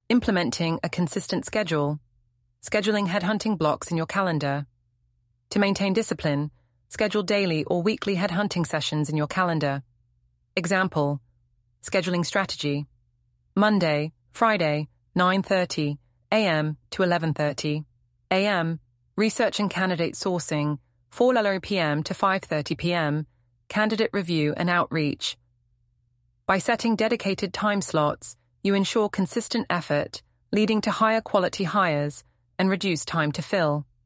Implementing a consistent schedule. Scheduling headhunting blocks in your calendar. To maintain discipline, schedule daily or weekly headhunting sessions in your calendar. Example, scheduling strategy. Monday, Friday, 9:30 a.m. to 11:30 a.m. Research and candidate sourcing, 4:00 p.m. to 5:30 p.m. Candidate review and outreach. By setting dedicated time slots, you ensure consistent effort, leading to higher quality hires and reduced time to fill.